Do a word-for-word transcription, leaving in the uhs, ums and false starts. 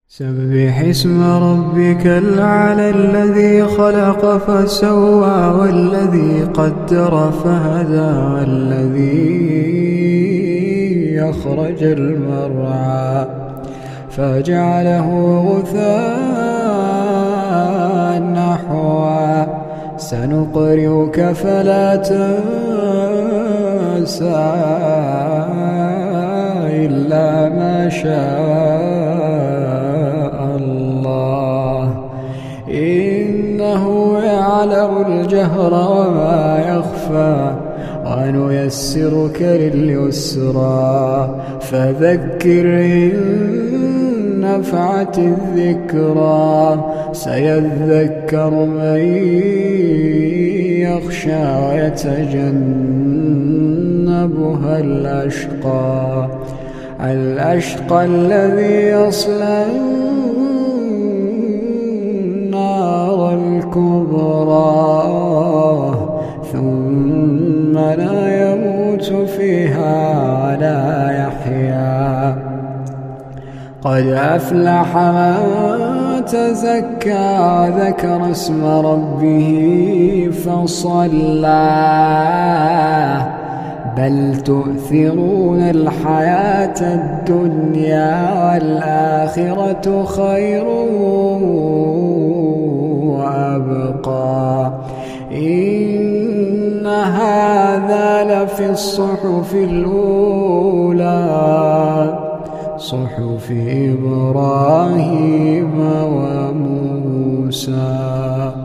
سبح اسم ربك الأعلى الذي خلق فسوى والذي قدر فهدى والذي أخرج المرعى فجعله غثاء نحوا سنقرئك فلا تنسى إلا ما شاء الله إنه يعلم الجهر وما يخفى ونيسرك لليسرى فذكر إن نفعت الذكرى سيذكر من يخشى ويتجنبها الأشقى الأشقى الذي يصلى النار الكبرى ثم لا يموت فيها ولا يحيا قد أفلح من تزكى ذكر اسم ربه فصلى بل تؤثرون الحياة الدنيا والآخرة خير وأبقى إن هذا لفي الصحف الأولى صحف إبراهيم وموسى.